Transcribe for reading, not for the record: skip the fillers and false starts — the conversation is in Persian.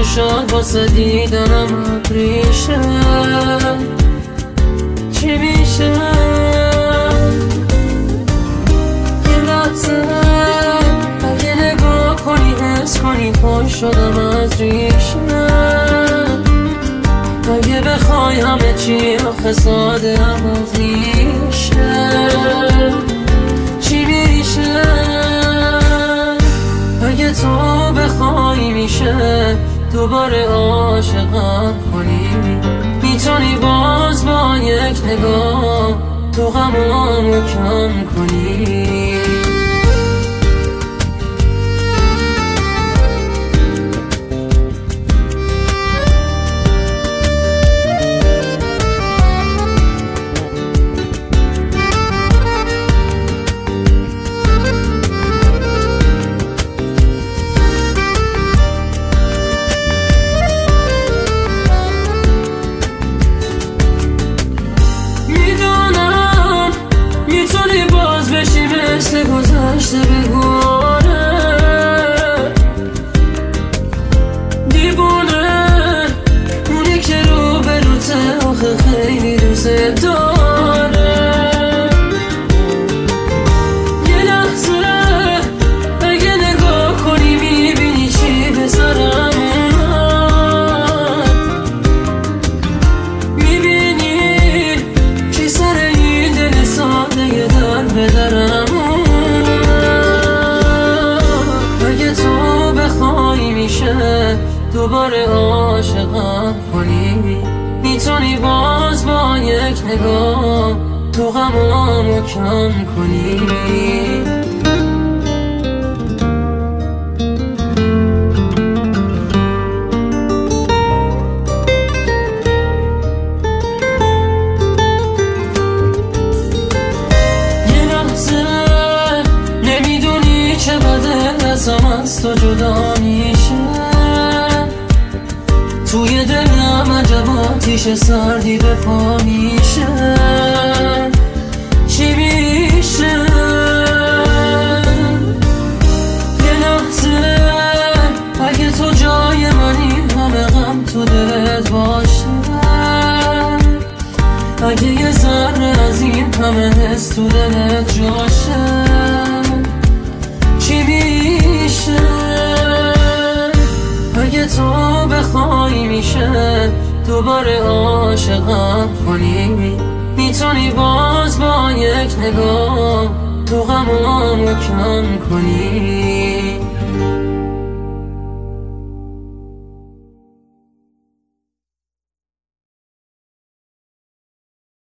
چشات واسه دیدنم ریشه چی میشه یه لحظه اگه نگاه کنی حس کنی خوش شدم از ریشه اگه بخوای همه چی آخه ساده هم از ریشه چی میشه اگه تو بخوای میشه دوباره عاشقم کنی میتونی باز با یک نگاه تو غمامو کم کنی مثل گذشته بگونه دیوونه اونی که رو به روته آخه خیلی دوست داره یه لحظه اگه نگاه کنی میبینی چی به سرم اومد میبینی چی سر این دل ساده یه در به درم دوباره عاشقم کنی میتونی باز با یک نگاه تو غمامو کم کنی یه لحظه نمیدونی چه بده ازم از تو جدا میشه توی دلم عجب آتیش سردی به پا میشه چی میشه یه لحظه اگه تو جای منی همه غم تو دلت باشه اگه یه ذره از این همه حس تو دلت جاشه چی میشه اگه تو بخوای میشه دوباره عاشقم کنی میتونی باز با یک نگاه تو غمامو کم کنی